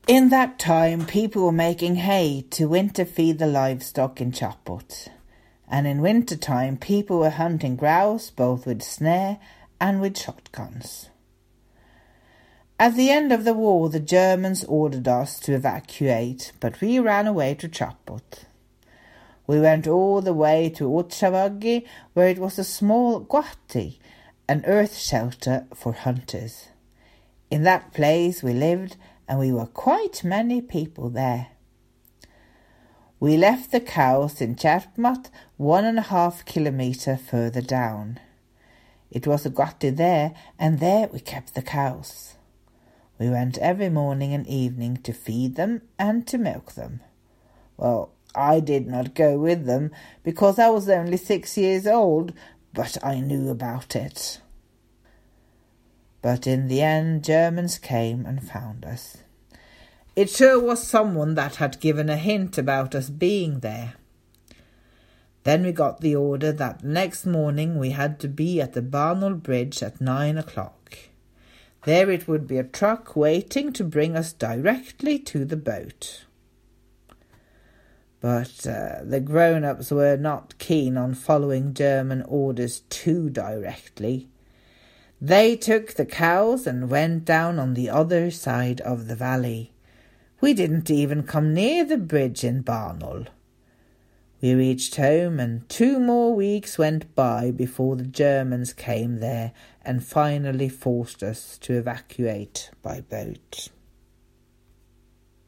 In that time, people were making hay to winter feed the livestock in Chopot, and in winter time, people were hunting grouse both with snare and with shotguns. At the end of the war, the Germans ordered us to evacuate, but we ran away to Chopot. We went all the way to Otavagi, where it was a small guati, an earth shelter for hunters. In that place we lived, and we were quite many people there. We left the cows in Cherpmat 1.5 kilometres further down. It was a guati there, and there we kept the cows. We went every morning and evening to feed them and to milk them. Well, I did not go with them because I was only 6 years old, but I knew about it. But in the end, Germans came and found us. It sure was someone that had given a hint about us being there. Then we got the order that the next morning we had to be at the Barnol Bridge at 9 o'clock. There it would be a truck waiting to bring us directly to the boat. But the grown-ups were not keen on following German orders too directly. They took the cows and went down on the other side of the valley. We didn't even come near the bridge in Barnol. We reached home, and 2 more weeks went by before the Germans came there and finally forced us to evacuate by boat.